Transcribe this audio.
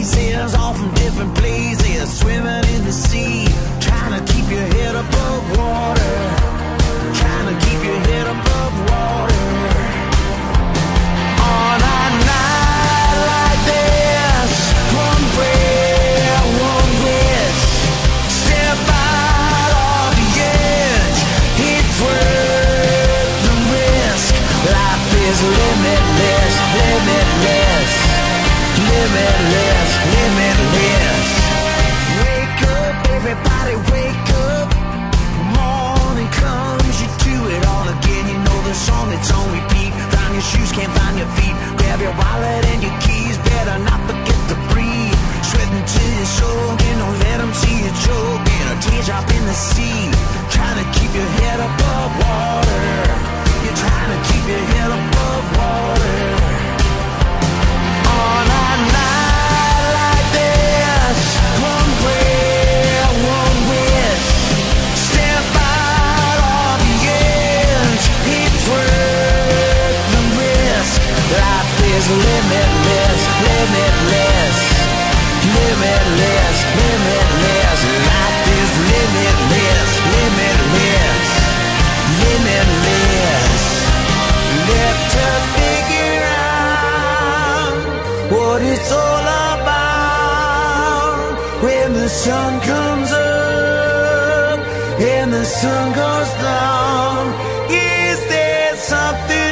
faces, all from different places, swimming in the sea, trying to keep your head above water, trying to keep your head above water. On a night like this, one prayer, one wish, step out of the edge, it's worth the risk. Life is limitless, limitless, limitless, limitless. Wake up, everybody wake up. Morning comes, you do it all again. You know the song that's on repeat. Find your shoes, can't find your feet. Grab your wallet and your keys, better not forget to breathe. Sweating till you're soaking, don't let them see you choking. A teardrop in the sea, trying to keep your head above water. You're trying to keep your head above water. On a night like this, one prayer, one wish, step out of the edge, it's worth the risk. Life is limitless, limitless, limitless, limitless. Life is limitless, limitless, limitless. Left to figure out what it's all about. When the sun comes up and the sun goes down, is there something